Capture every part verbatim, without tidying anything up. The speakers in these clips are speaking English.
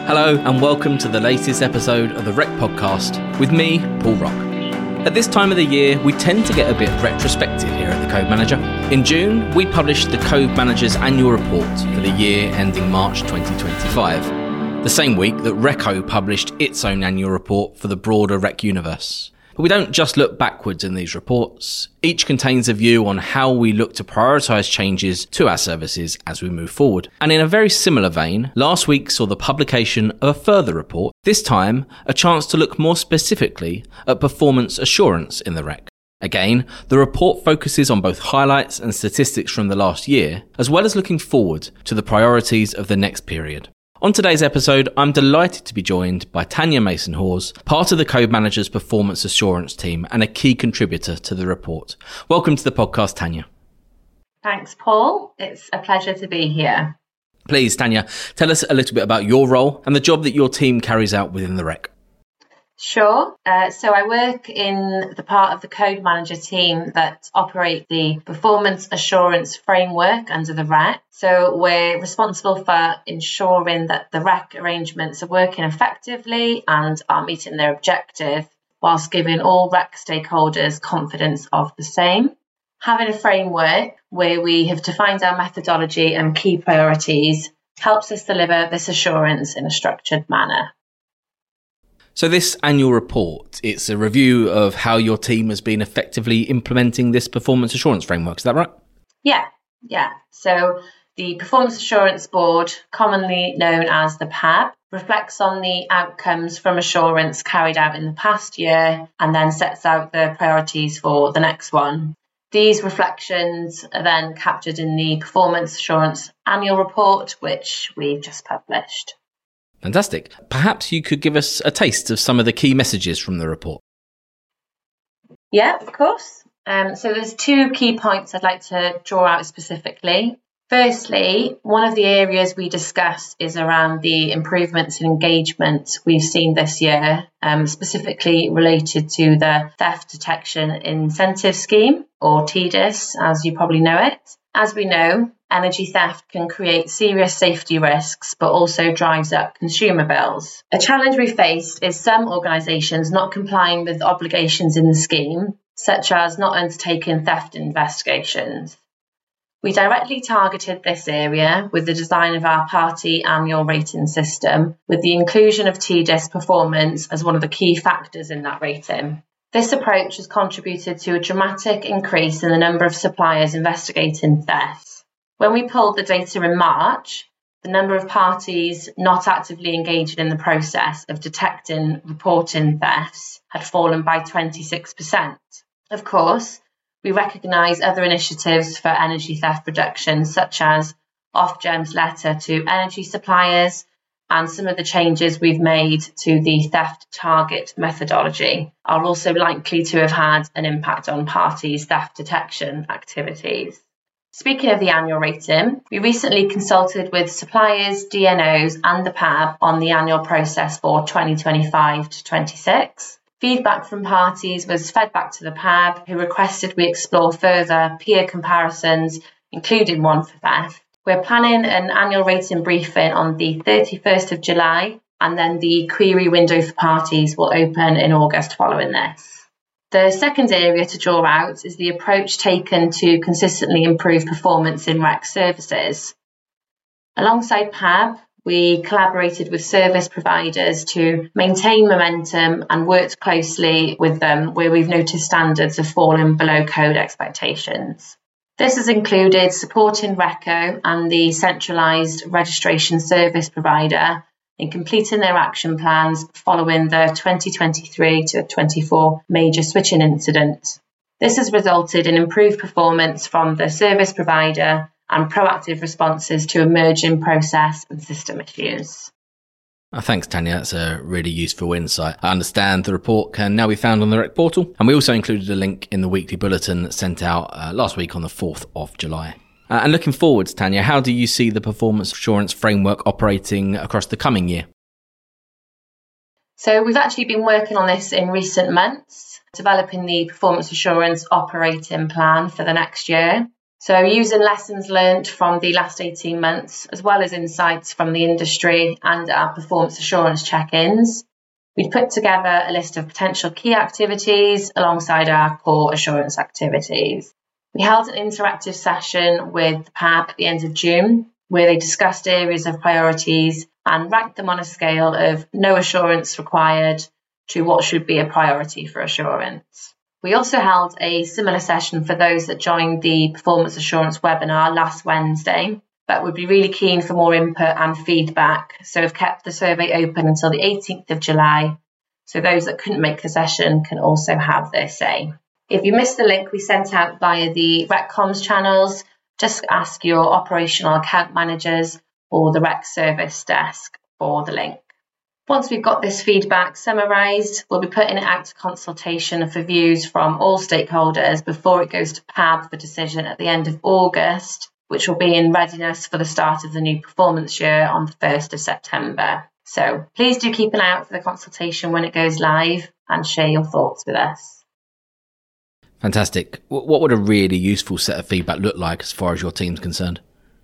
Hello and welcome to the latest episode of the R E C podcast with me, Paul Rock. At this time of the year, we tend to get a bit retrospective here at the Code Manager. In June, we published the Code Manager's annual report for the year ending March twenty twenty-five, the same week that Reco published its own annual report for the broader R E C universe. But we don't just look backwards in these reports. Each contains a view on how we look to prioritise changes to our services as we move forward. And in a very similar vein, last week saw the publication of a further report, this time a chance to look more specifically at performance assurance in the R E C. Again, the report focuses on both highlights and statistics from the last year, as well as looking forward to the priorities of the next period. On today's episode, I'm delighted to be joined by Tanya Mason-Hawes, part of the Code Manager's performance assurance team and a key contributor to the report. Welcome to the podcast, Tanya. Thanks, Paul. It's a pleasure to be here. Please, Tanya, tell us a little bit about your role and the job that your team carries out within the R E C. Sure. Uh, so I work in the part of the Code Manager team that operate the performance assurance framework under the R E C. So we're responsible for ensuring that the R E C arrangements are working effectively and are meeting their objective, whilst giving all R E C stakeholders confidence of the same. Having a framework where we have defined our methodology and key priorities helps us deliver this assurance in a structured manner. So this annual report, it's a review of how your team has been effectively implementing this performance assurance framework. Is that right? Yeah, yeah. So the Performance Assurance Board, commonly known as the P A B, reflects on the outcomes from assurance carried out in the past year and then sets out the priorities for the next one. These reflections are then captured in the Performance Assurance Annual Report, which we've just published. Fantastic. Perhaps you could give us a taste of some of the key messages from the report. Yeah, of course. Um, so there's two key points I'd like to draw out specifically. Firstly, one of the areas we discussed is around the improvements in engagement we've seen this year, um, specifically related to the Theft Detection Incentive Scheme, or T D I S, as you probably know it. As we know, energy theft can create serious safety risks, but also drives up consumer bills. A challenge we faced is some organisations not complying with obligations in the scheme, such as not undertaking theft investigations. We directly targeted this area with the design of our party annual rating system, with the inclusion of T D I S performance as one of the key factors in that rating. This approach has contributed to a dramatic increase in the number of suppliers investigating thefts. When we pulled the data in March, the number of parties not actively engaged in the process of detecting, reporting thefts had fallen by twenty-six percent. Of course, we recognise other initiatives for energy theft reduction, such as Ofgem's letter to energy suppliers and some of the changes we've made to the theft target methodology are also likely to have had an impact on parties' theft detection activities. Speaking of the annual rating, we recently consulted with suppliers, D N Os and the P A B on the annual process for twenty twenty-five to twenty-six. Feedback from parties was fed back to the P A B, who requested we explore further peer comparisons, including one for theft. We're planning an annual rating briefing on the thirty-first of July, and then the query window for parties will open in August following this. The second area to draw out is the approach taken to consistently improve performance in R E C services. Alongside P A B, we collaborated with service providers to maintain momentum and worked closely with them where we've noticed standards have fallen below code expectations. This has included supporting Reco and the centralised registration service provider in completing their action plans following the twenty twenty-three to twenty-four major switching incident. This has resulted in improved performance from the service provider and proactive responses to emerging process and system issues. Oh, thanks, Tanya. That's a really useful insight. I understand the report can now be found on the R E C portal, and we also included a link in the weekly bulletin sent out uh, last week on the fourth of July. Uh, and looking forwards, Tanya, how do you see the performance assurance framework operating across the coming year? So we've actually been working on this in recent months, developing the performance assurance operating plan for the next year. So using lessons learned from the last eighteen months, as well as insights from the industry and our performance assurance check-ins, we've put together a list of potential key activities alongside our core assurance activities. We held an interactive session with the P A B at the end of June, where they discussed areas of priorities and ranked them on a scale of no assurance required to what should be a priority for assurance. We also held a similar session for those that joined the Performance Assurance webinar last Wednesday, but would be really keen for more input and feedback. So we've kept the survey open until the eighteenth of July. So those that couldn't make the session can also have their say. If you missed the link we sent out via the Rec Comms channels, just ask your operational account managers or the Rec Service desk for the link. Once we've got this feedback summarised, we'll be putting it out to consultation for views from all stakeholders before it goes to P A B for decision at the end of August, which will be in readiness for the start of the new performance year on the first of September. So please do keep an eye out for the consultation when it goes live and share your thoughts with us. Fantastic. What would a really useful set of feedback look like as far as your team's concerned?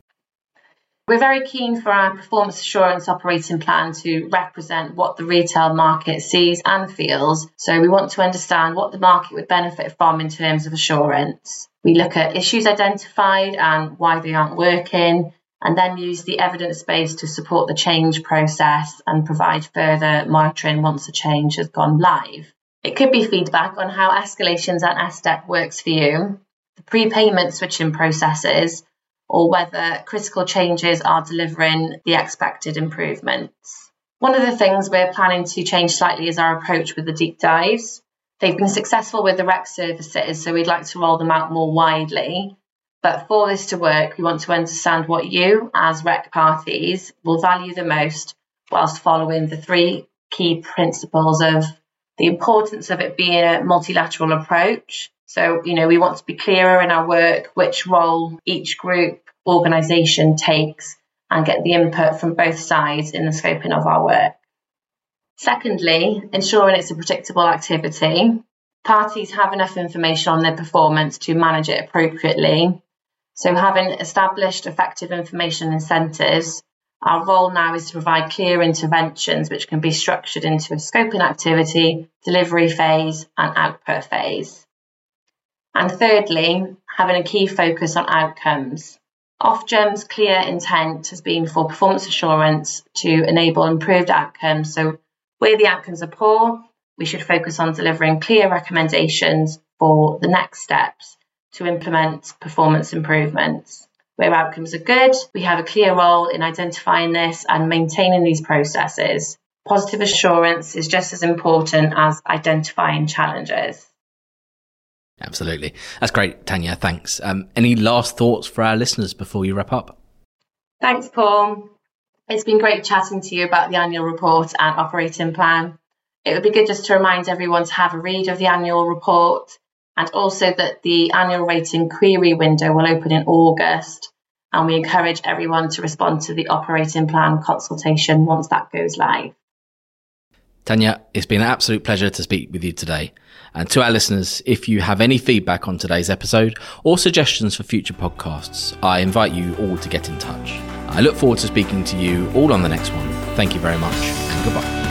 We're very keen for our performance assurance operating plan to represent what the retail market sees and feels. So we want to understand what the market would benefit from in terms of assurance. We look at issues identified and why they aren't working, and then use the evidence base to support the change process and provide further monitoring once a change has gone live. It could be feedback on how escalations and S D E P works for you, the prepayment switching processes, or whether critical changes are delivering the expected improvements. One of the things we're planning to change slightly is our approach with the deep dives. They've been successful with the Rec services, so we'd like to roll them out more widely. But for this to work, we want to understand what you, as Rec parties, will value the most, whilst following the three key principles of the importance of it being a multilateral approach. So, you know, we want to be clearer in our work, which role each group, organisation takes, and get the input from both sides in the scoping of our work. Secondly, ensuring it's a predictable activity. Parties have enough information on their performance to manage it appropriately. So having established effective information incentives, our role now is to provide clear interventions which can be structured into a scoping activity, delivery phase, and output phase. And thirdly, having a key focus on outcomes. Ofgem's clear intent has been for performance assurance to enable improved outcomes. So where the outcomes are poor, we should focus on delivering clear recommendations for the next steps to implement performance improvements. Where outcomes are good, we have a clear role in identifying this and maintaining these processes. Positive assurance is just as important as identifying challenges. Absolutely. That's great, Tanya. Thanks. Um, any last thoughts for our listeners before you wrap up? Thanks, Paul. It's been great chatting to you about the annual report and operating plan. It would be good just to remind everyone to have a read of the annual report, and also that the annual rating query window will open in August, and we encourage everyone to respond to the operating plan consultation once that goes live. Tanya, it's been an absolute pleasure to speak with you today. And to our listeners, if you have any feedback on today's episode or suggestions for future podcasts, I invite you all to get in touch. I look forward to speaking to you all on the next one. Thank you very much, and goodbye.